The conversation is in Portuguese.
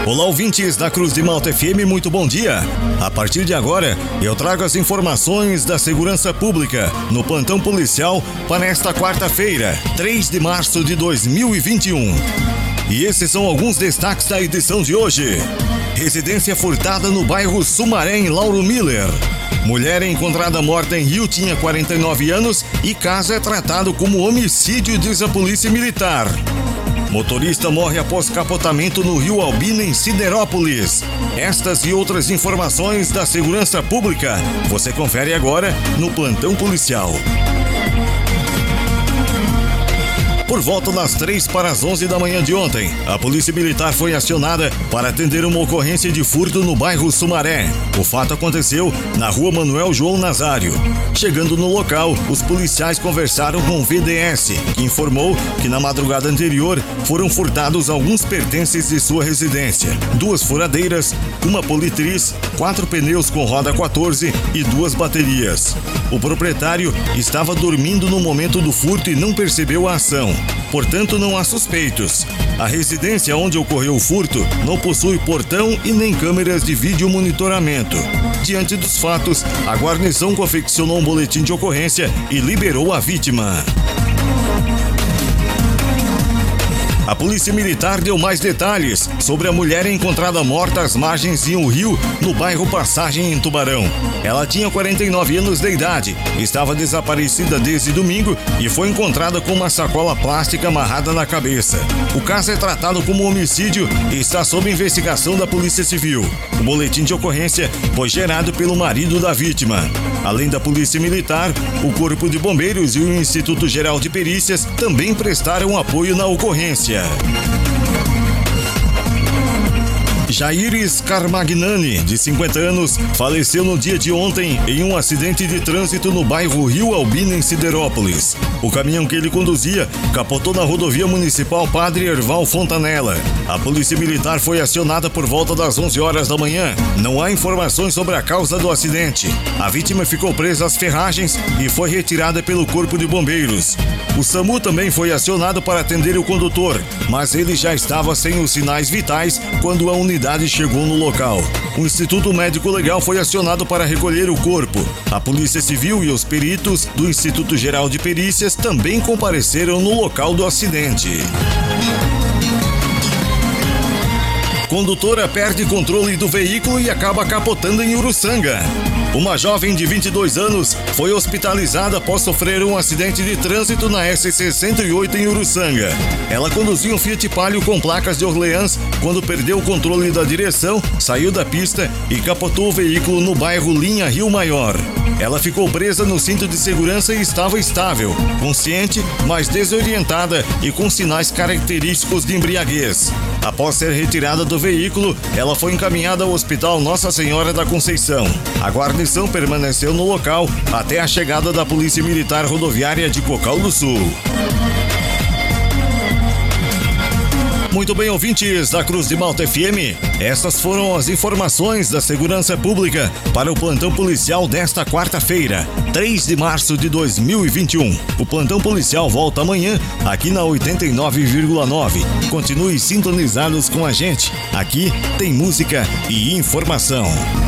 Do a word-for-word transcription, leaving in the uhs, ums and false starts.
Olá, ouvintes da Cruz de Malta F M, muito bom dia. A partir de agora, eu trago as informações da segurança pública no plantão policial para esta quarta-feira, três de março de dois mil e vinte e um. E esses são alguns destaques da edição de hoje. Residência furtada no bairro Sumaré, em Lauro Miller. Mulher encontrada morta em Rio tinha quarenta e nove anos e caso é tratado como homicídio, diz a Polícia Militar. Motorista morre após capotamento no Rio Albina, em Siderópolis. Estas e outras informações da segurança pública você confere agora no plantão policial. Por volta das três para as onze da manhã de ontem, a Polícia Militar foi acionada para atender uma ocorrência de furto no bairro Sumaré. O fato aconteceu na rua Manuel João Nazário. Chegando no local, os policiais conversaram com o V D S, que informou que na madrugada anterior foram furtados alguns pertences de sua residência. Duas furadeiras, uma politriz, quatro pneus com roda quatorze e duas baterias. O proprietário estava dormindo no momento do furto e não percebeu a ação. Portanto, não há suspeitos. A residência onde ocorreu o furto não possui portão e nem câmeras de vídeo monitoramento. Diante dos fatos, a guarnição confeccionou um boletim de ocorrência e liberou a vítima. A Polícia Militar deu mais detalhes sobre a mulher encontrada morta às margens de um rio no bairro Passagem, em Tubarão. Ela tinha quarenta e nove anos de idade, estava desaparecida desde domingo e foi encontrada com uma sacola plástica amarrada na cabeça. O caso é tratado como homicídio e está sob investigação da Polícia Civil. O boletim de ocorrência foi gerado pelo marido da vítima. Além da Polícia Militar, o Corpo de Bombeiros e o Instituto Geral de Perícias também prestaram apoio na ocorrência. Jaires Carmagnani, de cinquenta anos, faleceu no dia de ontem em um acidente de trânsito no bairro Rio Albina, em Siderópolis. O caminhão que ele conduzia capotou na rodovia municipal Padre Erval Fontanella. A Polícia Militar foi acionada por volta das onze horas da manhã. Não há informações sobre a causa do acidente. A vítima ficou presa às ferragens e foi retirada pelo Corpo de Bombeiros. O SAMU também foi acionado para atender o condutor, mas ele já estava sem os sinais vitais quando a unidade chegou no local. O Instituto Médico Legal foi acionado para recolher o corpo. A Polícia Civil e os peritos do Instituto Geral de Perícias também compareceram no local do acidente. Condutora perde controle do veículo e acaba capotando em Uruçanga. Uma jovem de vinte e dois anos foi hospitalizada após sofrer um acidente de trânsito na S sessenta e oito em Uruçanga. Ela conduzia um Fiat Palio com placas de Orleans quando perdeu o controle da direção, saiu da pista e capotou o veículo no bairro Linha Rio Maior. Ela ficou presa no cinto de segurança e estava estável, consciente, mas desorientada e com sinais característicos de embriaguez. Após ser retirada do veículo, ela foi encaminhada ao Hospital Nossa Senhora da Conceição. A guarnição permaneceu no local até a chegada da Polícia Militar Rodoviária de Cocal do Sul. Muito bem, ouvintes da Cruz de Malta F M, estas foram as informações da segurança pública para o plantão policial desta quarta-feira, três de março de dois mil e vinte e um. O plantão policial volta amanhã aqui na oitenta e nove vírgula nove. Continue sintonizados com a gente. Aqui tem música e informação.